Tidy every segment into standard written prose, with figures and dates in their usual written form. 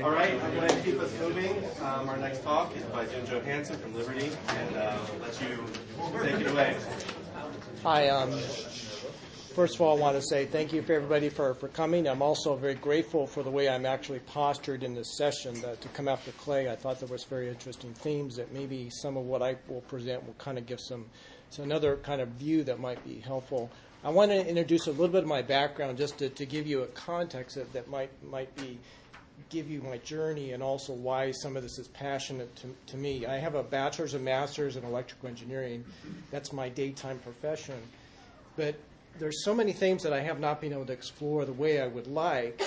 All right, I'm going to keep us moving. Our next talk is by Jim Johansson from Liberty, and I'll let you take it away. Hi. First of all, I want to say thank you for everybody for coming. I'm also very grateful for the way I'm actually postured in this session to come after Clay. I thought there was very interesting themes that maybe some of what I will present will kind of give another kind of view that might be helpful. I want to introduce a little bit of my background just to give you a context that might be give you my journey and also why some of this is passionate to me. I have a bachelor's and master's in electrical engineering. That's my daytime profession. But there's so many things that I have not been able to explore the way I would like.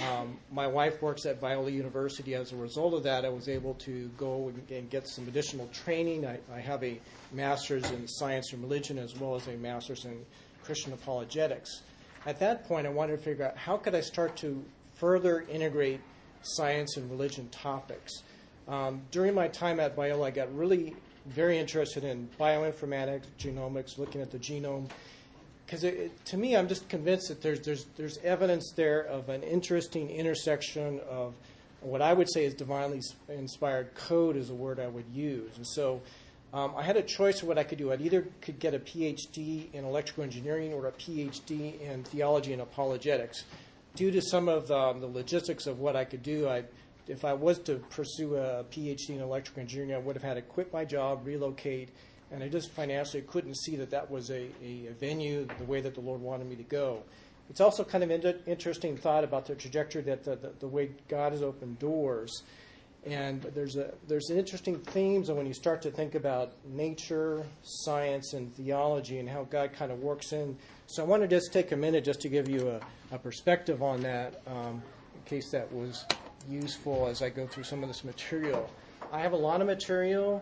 My wife works at Biola University. As a result of that, I was able to go and get some additional training. I have a master's in science and religion as well as a master's in Christian apologetics. At that point, I wanted to figure out how could I start to further integrate science and religion topics. During my time at Biola, I got really very interested in bioinformatics, genomics, looking at the genome. Because to me, I'm just convinced that there's evidence there of an interesting intersection of what I would say is divinely inspired code is a word I would use. And so I had a choice of what I could do. I either could get a PhD in electrical engineering or a PhD in theology and apologetics. Due to some of the logistics of what I could do, if I was to pursue a PhD in electrical engineering, I would have had to quit my job, relocate, and I just financially couldn't see that was a venue the way that the Lord wanted me to go. It's also kind of interesting thought about the trajectory that the way God has opened doors. And there's interesting themes when you start to think about nature, science, and theology and how God kind of works in. So I want to just take a minute just to give you a perspective on that in case that was useful as I go through some of this material. I have a lot of material.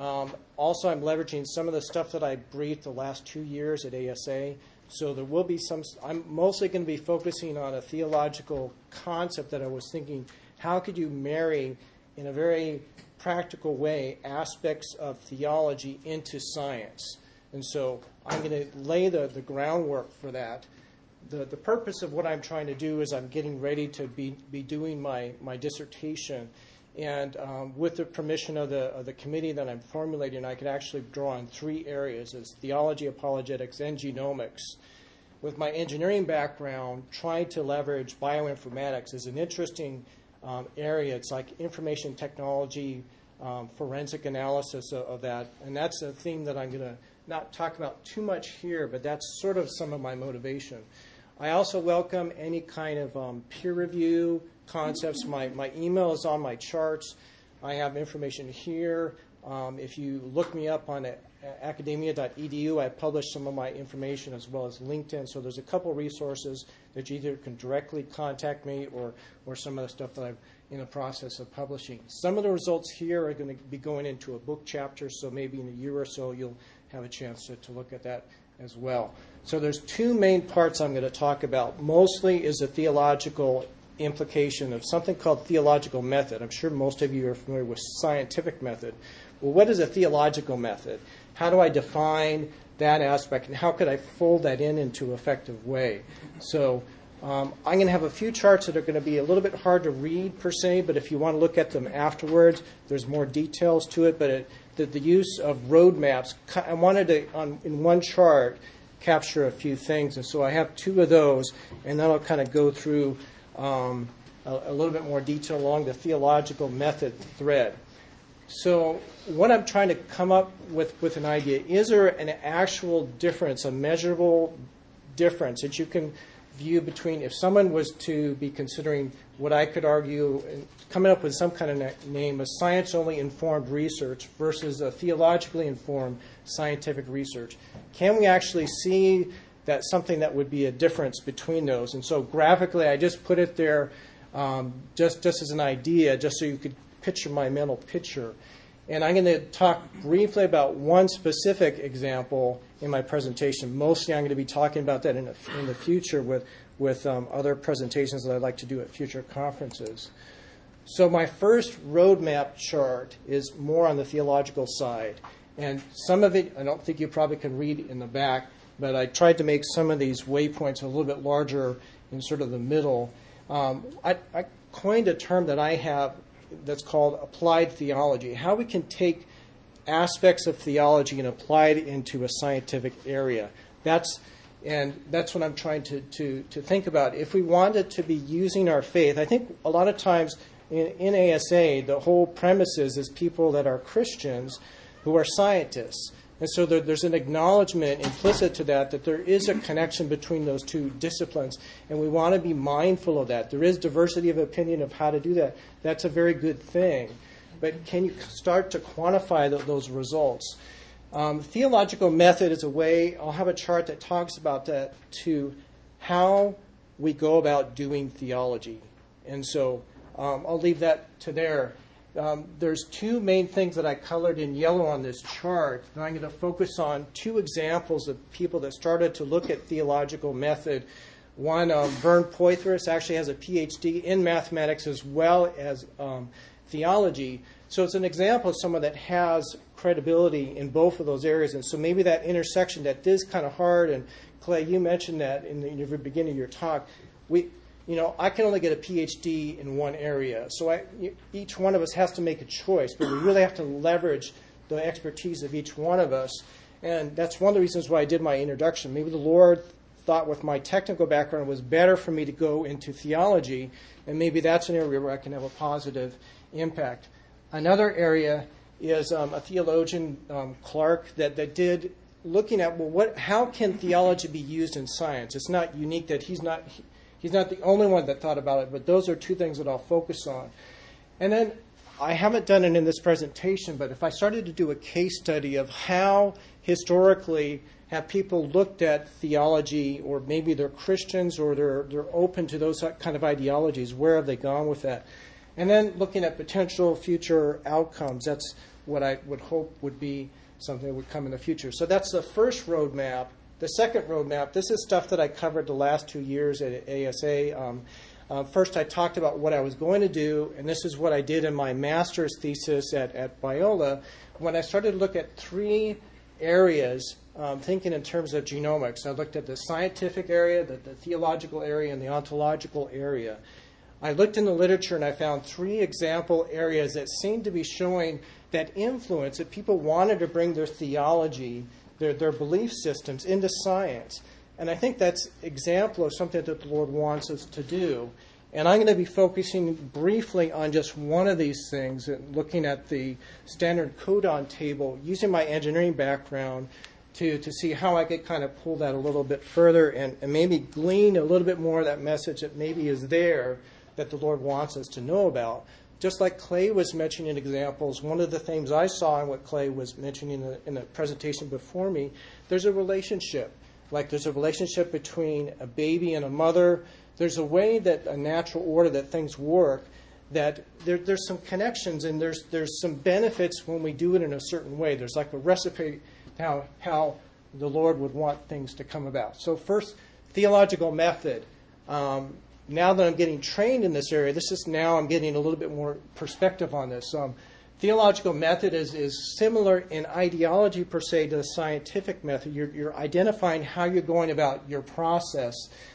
Also, I'm leveraging some of the stuff that I briefed the last 2 years at ASA. So there will be I'm mostly going to be focusing on a theological concept that I was thinking, how could you marry, in a very practical way, aspects of theology into science? And so I'm going to lay the groundwork for that. The purpose of what I'm trying to do is I'm getting ready to be doing my dissertation. And with the permission of the committee that I'm formulating, I could actually draw on 3 areas, as theology, apologetics, and genomics. With my engineering background, trying to leverage bioinformatics is an interesting area. It's like information technology, forensic analysis of that. And that's a theme that I'm going to not talk about too much here, but that's sort of some of my motivation. I also welcome any kind of peer review concepts. My email is on my charts. I have information here. If you look me up on academia.edu, I publish some of my information as well as LinkedIn. So there's a couple resources that you either can directly contact me or some of the stuff that I'm in the process of publishing. Some of the results here are going to be going into a book chapter, so maybe in a year or so you'll have a chance to look at that as well. So there's 2 main parts I'm going to talk about. Mostly is a theological implication of something called theological method. I'm sure most of you are familiar with scientific method. Well, what is a theological method? How do I define that aspect, and how could I fold that into an effective way? So I'm going to have a few charts that are going to be a little bit hard to read per se, but if you want to look at them afterwards, there's more details to it. But the use of roadmaps, I wanted to, in one chart, capture a few things. And so I have 2 of those, and then I'll kind of go through a little bit more detail along the theological method thread. So what I'm trying to come up with an idea, is there an actual difference, a measurable difference that you can view between if someone was to be considering what I could argue, coming up with some kind of name, a science-only informed research versus a theologically informed scientific research? Can we actually see that something that would be a difference between those? And so graphically, I just put it there just as an idea, just so you could picture my mental picture. And I'm going to talk briefly about one specific example in my presentation. Mostly I'm going to be talking about that in the future with other presentations that I'd like to do at future conferences. So my first roadmap chart is more on the theological side. And some of it, I don't think you probably can read in the back, but I tried to make some of these waypoints a little bit larger in sort of the middle. coined a term that I have that's called applied theology, how we can take aspects of theology and apply it into a scientific area. That's what I'm trying to think about. If we wanted to be using our faith, I think a lot of times in ASA, the whole premise is people that are Christians who are scientists. And so there's an acknowledgement implicit to that there is a connection between those two disciplines, and we want to be mindful of that. There is diversity of opinion of how to do that. That's a very good thing. But can you start to quantify those results? Theological method is a way, I'll have a chart that talks about that, to how we go about doing theology. And so I'll leave that to there. There's two main things that I colored in yellow on this chart, and I'm going to focus on two examples of people that started to look at theological method. One, Vern Poythress, actually has a PhD in mathematics as well as theology. So it's an example of someone that has credibility in both of those areas. And so maybe that intersection that is kind of hard, and Clay, you mentioned that in the beginning of your talk. I can only get a PhD in one area. So each one of us has to make a choice, but we really have to leverage the expertise of each one of us. And that's one of the reasons why I did my introduction. Maybe the Lord thought with my technical background it was better for me to go into theology, and maybe that's an area where I can have a positive impact. Another area is a theologian, Clark, that did looking at, how can theology be used in science? It's not unique that he's not the only one that thought about it, but those are two things that I'll focus on. And then I haven't done it in this presentation, but if I started to do a case study of how historically have people looked at theology, or maybe they're Christians or they're open to those kind of ideologies, where have they gone with that? And then looking at potential future outcomes, that's what I would hope would be something that would come in the future. So that's the first roadmap. The second roadmap, this is stuff that I covered the last 2 years at ASA. First, I talked about what I was going to do, and this is what I did in my master's thesis at Biola. When I started to look at three areas, thinking in terms of genomics, I looked at the scientific area, the theological area, and the ontological area. I looked in the literature and I found three example areas that seemed to be showing that influence, that people wanted to bring their theology, their belief systems into science. And I think that's an example of something that the Lord wants us to do. And I'm going to be focusing briefly on just one of these things, and looking at the standard codon table, using my engineering background to see how I could kind of pull that a little bit further and maybe glean a little bit more of that message that maybe is there that the Lord wants us to know about. Just like Clay was mentioning examples, one of the things I saw in what Clay was mentioning in the presentation before me, there's a relationship. Like there's a relationship between a baby and a mother. There's a way that a natural order that things work, that there's some connections and there's some benefits when we do it in a certain way. There's like a recipe how the Lord would want things to come about. So first, theological method. Now that I'm getting trained in this area, I'm getting a little bit more perspective on this. Theological method is similar in ideology per se to the scientific method. You're identifying how you're going about your process.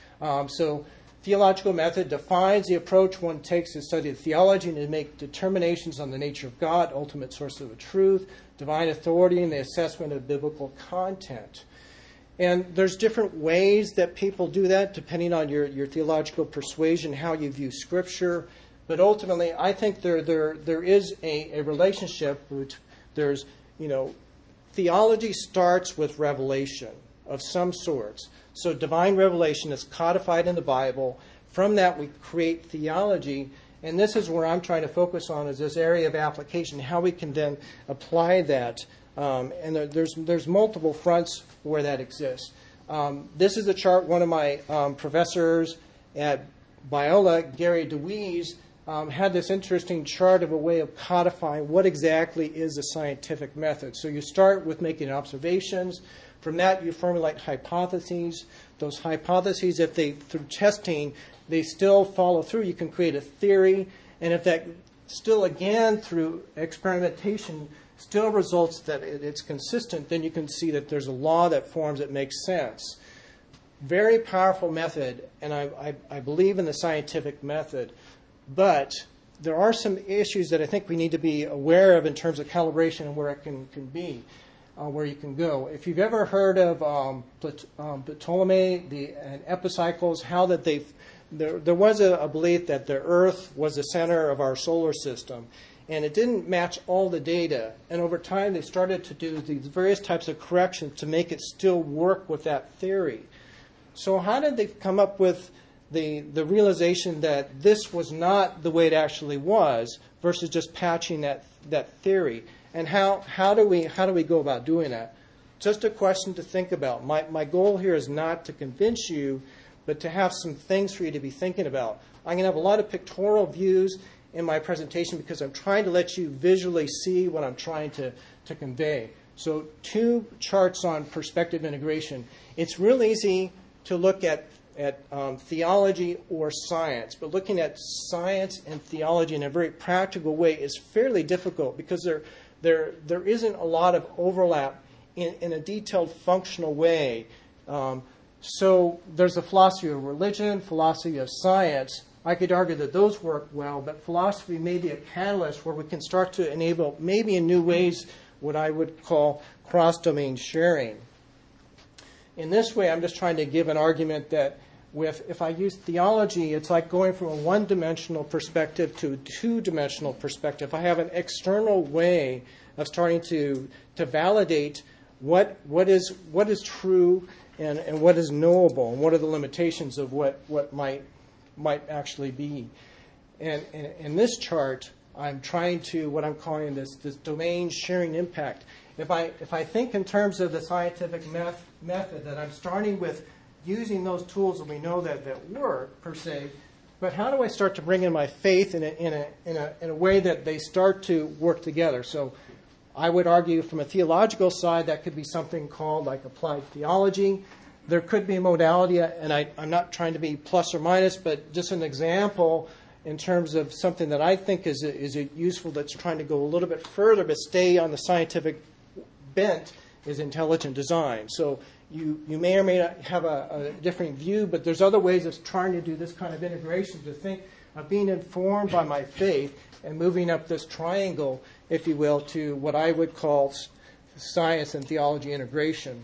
So theological method defines the approach one takes to study theology and to make determinations on the nature of God, ultimate source of the truth, divine authority, and the assessment of biblical content. And there's different ways that people do that depending on your theological persuasion, how you view Scripture. But ultimately, I think there is a relationship. There's, theology starts with revelation of some sorts. So divine revelation is codified in the Bible. From that, we create theology. And this is where I'm trying to focus on, is this area of application, how we can then apply that. And there's multiple fronts where that exists. This is a chart one of my professors at Biola, Gary DeWeese, had this interesting chart of a way of codifying what exactly is a scientific method. So you start with making observations. From that, you formulate hypotheses. Those hypotheses, if through testing, they still follow through, you can create a theory. And if that still, again, through experimentation, still results that it's consistent, then you can see that there's a law that forms that makes sense. Very powerful method, and I believe in the scientific method. but there are some issues that I think we need to be aware of in terms of calibration and where it can be, where you can go. If you've ever heard of Ptolemy and epicycles, how that there was a belief that the Earth was the center of our solar system, and it didn't match all the data. And over time, they started to do these various types of corrections to make it still work with that theory. So how did they come up with the realization that this was not the way it actually was versus just patching that theory? And how do we go about doing that? Just a question to think about. My goal here is not to convince you, but to have some things for you to be thinking about. I'm going to have a lot of pictorial views in my presentation because I'm trying to let you visually see what I'm trying to convey. So 2 charts on perspective integration. It's real easy to look at theology or science, but looking at science and theology in a very practical way is fairly difficult because there isn't a lot of overlap in a detailed functional way. So there's a philosophy of religion, philosophy of science. I could argue that those work well, but philosophy may be a catalyst where we can start to enable, maybe in new ways, what I would call cross-domain sharing. In this way, I'm just trying to give an argument that if I use theology, it's like going from a one-dimensional perspective to a two-dimensional perspective. I have an external way of starting to validate what is true and what is knowable, and what are the limitations of what might actually be. And in this chart, I'm trying to, what I'm calling this domain sharing impact. If I think in terms of the scientific method, that I'm starting with using those tools that we know that work, per se, but how do I start to bring in my faith in a way that they start to work together? So I would argue from a theological side that could be something called like applied theology. There could be a modality, and I'm not trying to be plus or minus, but just an example in terms of something that I think is useful that's trying to go a little bit further but stay on the scientific bent is intelligent design. So you may or may not have a different view, but there's other ways of trying to do this kind of integration, to think of being informed by my faith and moving up this triangle, if you will, to what I would call science and theology integration.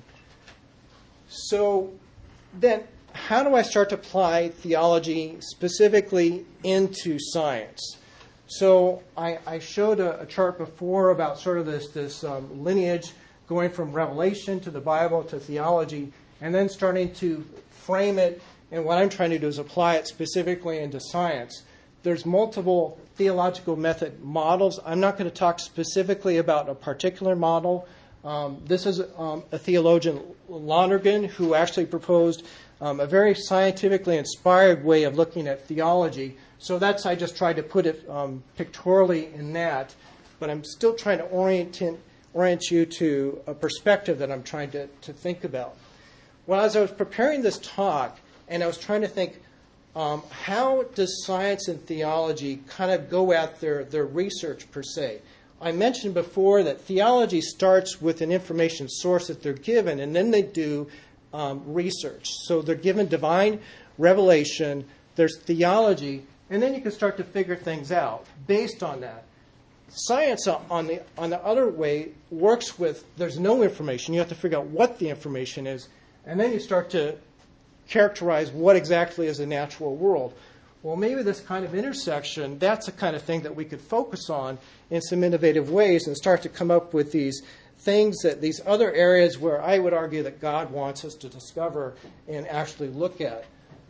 So then, how do I start to apply theology specifically into science? So I showed a chart before about sort of this lineage going from Revelation to the Bible to theology, and then starting to frame it. And what I'm trying to do is apply it specifically into science. There's multiple theological method models. I'm not going to talk specifically about a particular model. This is a theologian, Lonergan, who actually proposed a very scientifically inspired way of looking at theology. So I just tried to put it pictorially in that, but I'm still trying to orient you to a perspective that I'm trying to think about. Well, as I was preparing this talk, and I was trying to think, how does science and theology kind of go at their research per se? I mentioned before that theology starts with an information source that they're given, and then they do research. So they're given divine revelation, there's theology, and then you can start to figure things out based on that. Science, on the other way, works with, there's no information. You have to figure out what the information is, and then you start to characterize what exactly is the natural world. Well, maybe this kind of intersection, that's the kind of thing that we could focus on in some innovative ways and start to come up with these things, these other areas where I would argue that God wants us to discover and actually look at.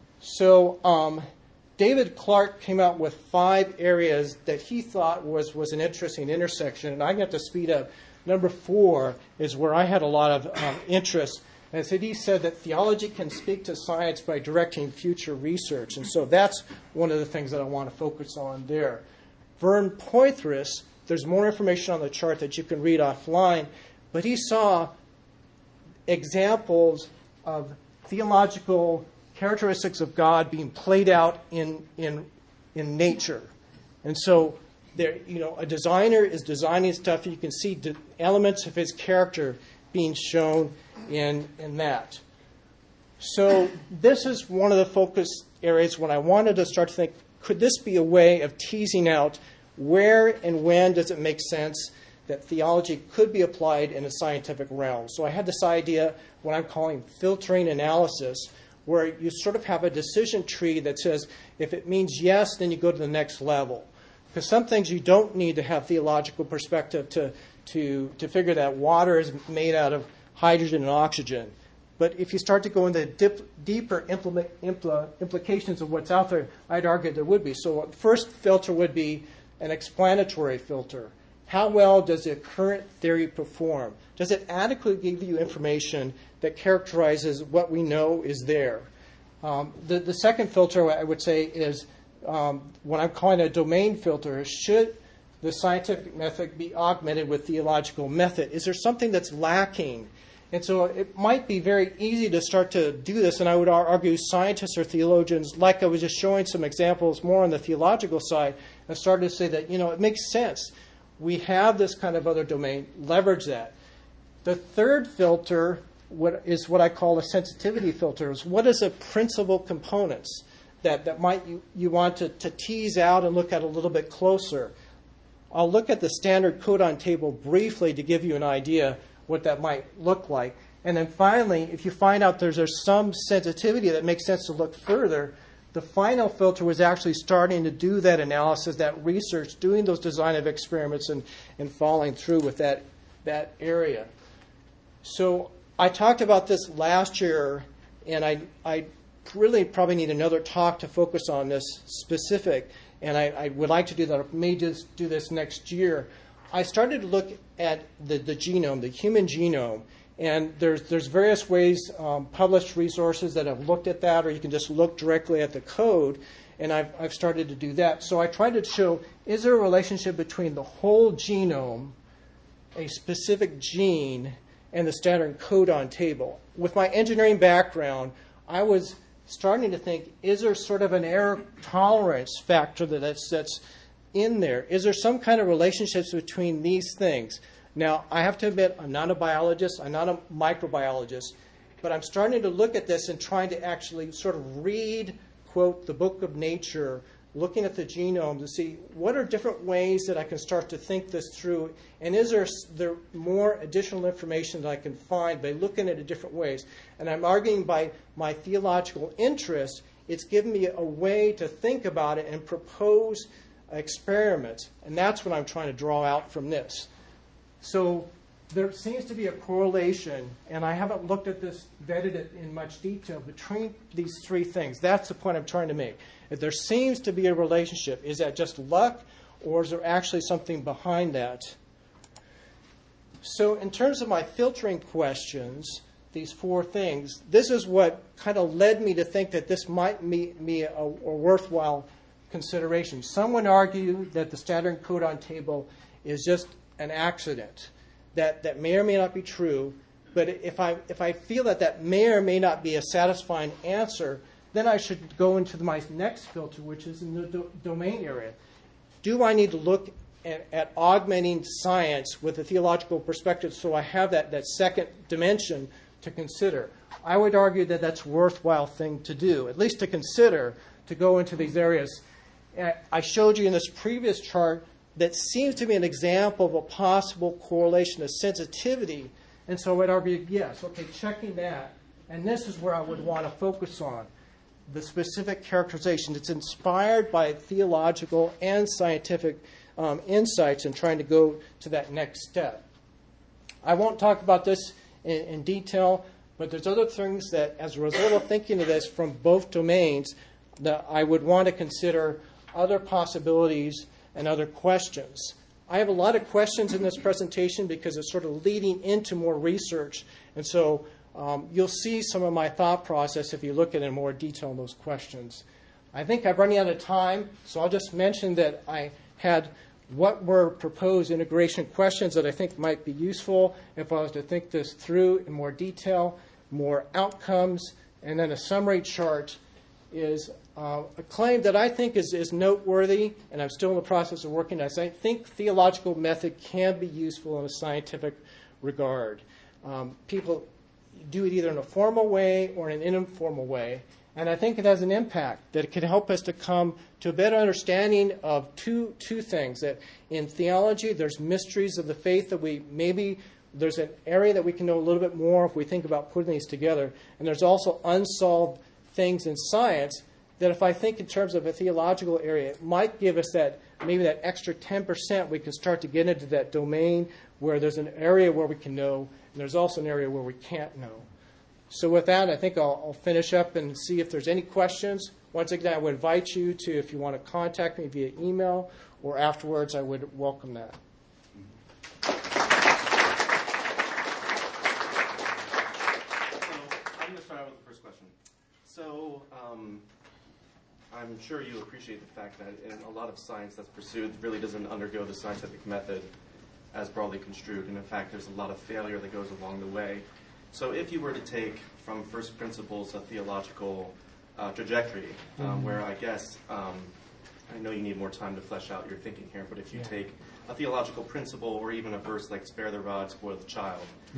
So David Clark came out with 5 areas that he thought was an interesting intersection, and I got to speed up. Number 4 is where I had a lot of interest. And so he said that theology can speak to science by directing future research. And so that's one of the things that I want to focus on there. Vern Poythress, there's more information on the chart that you can read offline, but he saw examples of theological characteristics of God being played out in nature. And so there, a designer is designing stuff, and you can see elements of his character being shown in that. So this is one of the focus areas when I wanted to start to think, could this be a way of teasing out where and when does it make sense that theology could be applied in a scientific realm? So I had this idea, what I'm calling filtering analysis, where you sort of have a decision tree that says, if it means yes, then you go to the next level. Because some things you don't need to have theological perspective to figure that water is made out of hydrogen and oxygen. But if you start to go into deeper implications of what's out there, I'd argue there would be. So the first filter would be an explanatory filter. How well does the current theory perform? Does it adequately give you information that characterizes what we know is there? The second filter, I would say, is what I'm calling a domain filter. Should the scientific method be augmented with theological method? Is there something that's lacking? And so it might be very easy to start to do this, and I would argue scientists or theologians, like I was just showing some examples more on the theological side, have started to say that, it makes sense. We have this kind of other domain, leverage that. The third filter is what I call a sensitivity filter. What is the principal components that might you want to tease out and look at a little bit closer? I'll look at the standard codon table briefly to give you an idea what that might look like. And then finally, if you find out there's some sensitivity that makes sense to look further, the final filter was actually starting to do that analysis, that research, doing those design of experiments and following through with that area. So I talked about this last year, and I really probably need another talk to focus on this specific, and I would like to do that. I may just do this next year. I started to look at the genome, the human genome, and there's various ways, published resources that have looked at that, or you can just look directly at the code, and I've started to do that. So I tried to show, is there a relationship between the whole genome, a specific gene, and the standard codon table? With my engineering background, I was starting to think, is there sort of an error tolerance factor that's in there? Is there some kind of relationships between these things? Now, I have to admit, I'm not a biologist, I'm not a microbiologist, but I'm starting to look at this and trying to actually sort of read, quote, the book of nature, looking at the genome to see what are different ways that I can start to think this through, and is there more additional information that I can find by looking at it different ways. And I'm arguing by my theological interest, it's given me a way to think about it and propose experiments, and that's what I'm trying to draw out from this. So there seems to be a correlation, and I haven't looked at this, vetted it in much detail, between these three things. That's the point I'm trying to make. If there seems to be a relationship, is that just luck, or is there actually something behind that? So in terms of my filtering questions, these four things, this is what kind of led me to think that this might be a worthwhile consideration. Some would argue that the standard codon table is just an accident, that may or may not be true, but if I feel that may or may not be a satisfying answer, then I should go into my next filter, which is in the domain area. Do I need to look at augmenting science with a theological perspective so I have that second dimension to consider? I would argue that that's a worthwhile thing to do, at least to consider, to go into these areas. I showed you in this previous chart that seems to be an example of a possible correlation of sensitivity. And so I would argue, yes, okay, checking that. And this is where I would want to focus on the specific characterization. It's inspired by theological and scientific insights and trying to go to that next step. I won't talk about this in detail, but there's other things that, as a result of thinking of this from both domains, that I would want to consider other possibilities and other questions. I have a lot of questions in this presentation because it's sort of leading into more research. And so you'll see some of my thought process if you look at it in more detail in those questions. I think I'm running out of time, so I'll just mention that I had what were proposed integration questions that I think might be useful if I was to think this through in more detail, more outcomes, and then a summary chart is a claim that I think is noteworthy, and I'm still in the process of working. I think theological method can be useful in a scientific regard. People do it either in a formal way or in an informal way, And I think it has an impact that it can help us to come to a better understanding of two things. That in theology, there's mysteries of the faith that there's an area that we can know a little bit more if we think about putting these together. And there's also unsolved things in science that if I think in terms of a theological area, it might give us that extra 10% we can start to get into that domain where there's an area where we can know, and there's also an area where we can't know. So with that, I think I'll finish up and see if there's any questions. Once again, I would invite you to, if you want to contact me via email or afterwards, I would welcome that. So I'm going to start out with the first question. So I'm sure you appreciate the fact that in a lot of science that's pursued really doesn't undergo the scientific method as broadly construed. And in fact, there's a lot of failure that goes along the way. So if you were to take from first principles a theological trajectory, where I guess, I know you need more time to flesh out your thinking here, but if you take a theological principle or even a verse like spare the rod, spoil the child,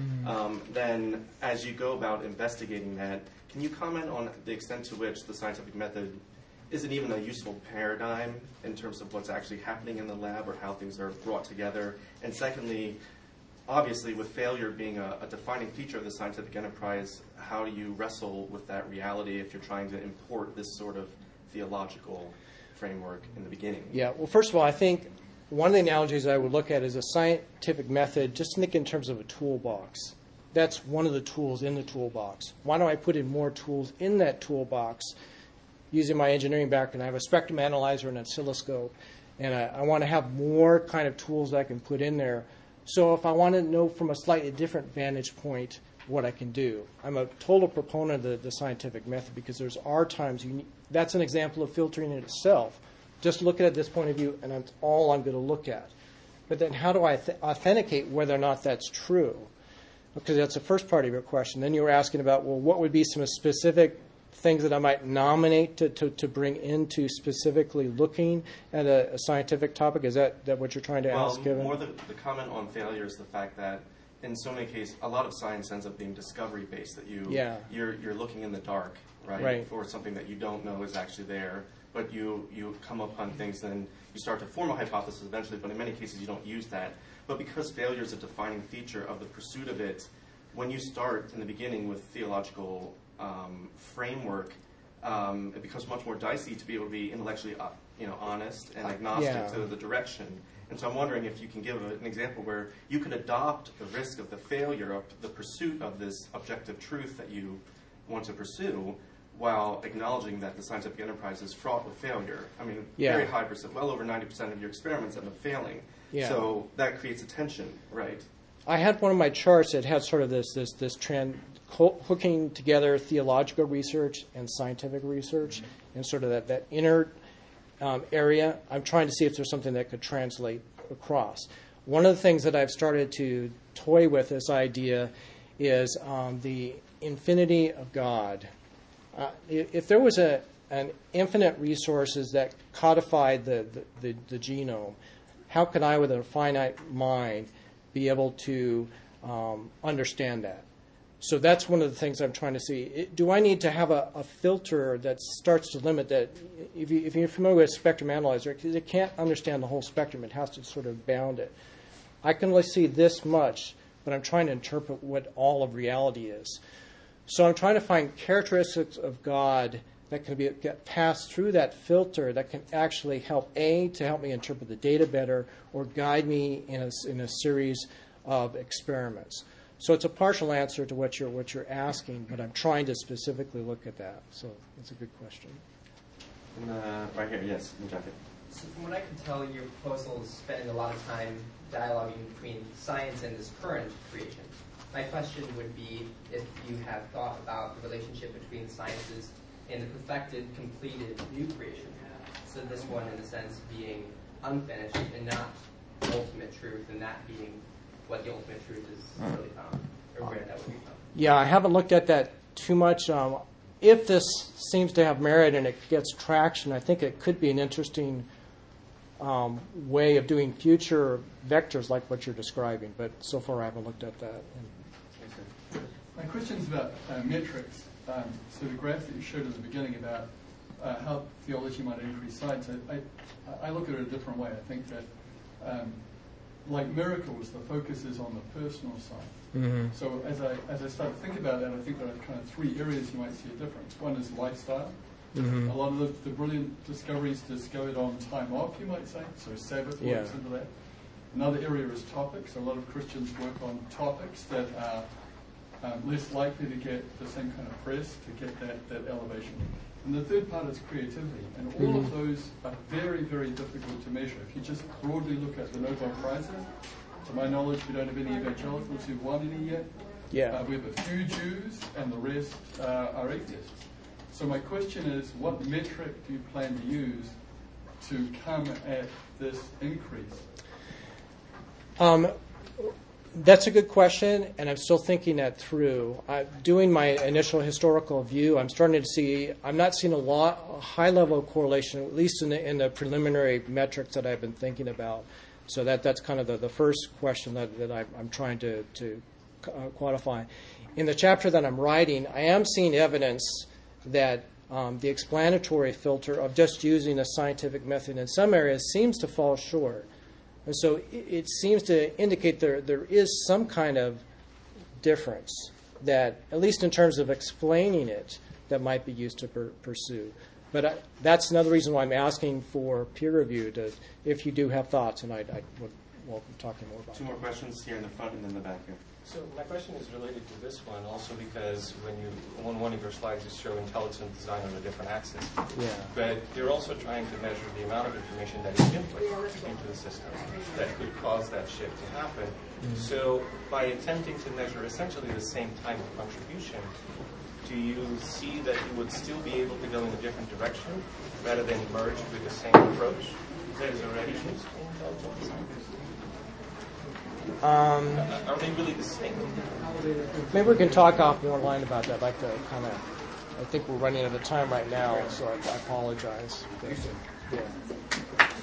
then as you go about investigating that, can you comment on the extent to which the scientific method isn't even a useful paradigm in terms of what's actually happening in the lab or how things are brought together? And secondly, obviously, with failure being a defining feature of the scientific enterprise, how do you wrestle with that reality if you're trying to import this sort of theological framework in the beginning? Yeah, well, first of all, I think one of the analogies I would look at is a scientific method, just think in terms of a toolbox. That's one of the tools in the toolbox. Why don't I put in more tools in that toolbox? Using my engineering background, I have a spectrum analyzer and an oscilloscope, and I want to have more kind of tools that I can put in there. So if I want to know from a slightly different vantage point what I can do, I'm a total proponent of the scientific method because there are times that's an example of filtering in itself. Just look at it this point of view, and that's all I'm going to look at. But then how do I authenticate whether or not that's true? Because that's the first part of your question. Then you were asking about, well, what would be some specific things that I might nominate to bring into specifically looking at a scientific topic? Is that what you're trying to ask, Kevin? More the comment on failure is the fact that in so many cases, a lot of science ends up being discovery-based, that you're looking in the dark, right, for something that you don't know is actually there, but you come upon things, then you start to form a hypothesis eventually, but in many cases you don't use that. But because failure is a defining feature of the pursuit of it, when you start in the beginning with theological framework, it becomes much more dicey to be able to be intellectually honest and agnostic to the direction. And so I'm wondering if you can give an example where you could adopt the risk of the failure of the pursuit of this objective truth that you want to pursue while acknowledging that the scientific enterprise is fraught with failure. I mean, very high percent, well over 90% of your experiments end up failing. Yeah. So that creates a tension, right? I had one of my charts that had sort of this trend hooking together theological research and scientific research and sort of that inner area. I'm trying to see if there's something that could translate across. One of the things that I've started to toy with this idea is the infinity of God. If there was an infinite resources that codified the genome, how could I, with a finite mind, be able to understand that? So that's one of the things I'm trying to see. Do I need to have a filter that starts to limit that? If you're familiar with a spectrum analyzer, it can't understand the whole spectrum. It has to sort of bound it. I can only see this much, but I'm trying to interpret what all of reality is. So I'm trying to find characteristics of God that can get passed through that filter that can actually help to help me interpret the data better, or guide me in a series of experiments. So it's a partial answer to what you're asking, but I'm trying to specifically look at that. So that's a good question. Right here, yes, Jackie. So from what I can tell, your proposals spend a lot of time dialoguing between science and this current creation. My question would be if you have thought about the relationship between the sciences and the perfected, completed new creation. So this one, in a sense, being unfinished and not ultimate truth, and that being what the ultimate truth is really found, or where that would be found. Yeah, I haven't looked at that too much. If this seems to have merit and it gets traction, I think it could be an interesting way of doing future vectors like what you're describing. But so far, I haven't looked at that. My question is about metrics. so the graph that you showed at the beginning about how theology might increase science, I look at it a different way. I think that, like miracles, the focus is on the personal side. Mm-hmm. So as I start to think about that, I think there are kind of three areas you might see a difference. One is lifestyle. Mm-hmm. A lot of the brilliant discoveries discovered on time off, you might say. So Sabbath works into that. Another area is topics. A lot of Christians work on topics that are less likely to get the same kind of press, to get that elevation. And the third part is creativity. And all of those are very, very difficult to measure. If you just broadly look at the Nobel Prizes, to my knowledge, we don't have any evangelicals who've won any yet. Yeah. We have a few Jews, and the rest are atheists. So my question is, what metric do you plan to use to come at this increase? That's a good question, and I'm still thinking that through. Doing my initial historical view, I'm starting to see, I'm not seeing a high level of correlation, at least in the preliminary metrics that I've been thinking about. So that's kind of the first question that I'm trying to quantify. In the chapter that I'm writing, I am seeing evidence that the explanatory filter of just using a scientific method in some areas seems to fall short. And so it seems to indicate there is some kind of difference that, at least in terms of explaining it, that might be used to pursue. But that's another reason why I'm asking for peer review, if you do have thoughts, and I would welcome talking more about it. Two more questions here in the front and then the back here. So my question is related to this one also because when you, on one of your slides, you show intelligent design on a different axis. Yeah. But you're also trying to measure the amount of information that is input into the system that could cause that shift to happen. Mm-hmm. So by attempting to measure essentially the same time of contribution, do you see that you would still be able to go in a different direction rather than merge with the same approach that is already used in intelligent design? Are they really the same? Maybe we can talk off more line about that. I'd like to kind of, I think we're running out of time right now, so I apologize. Yeah.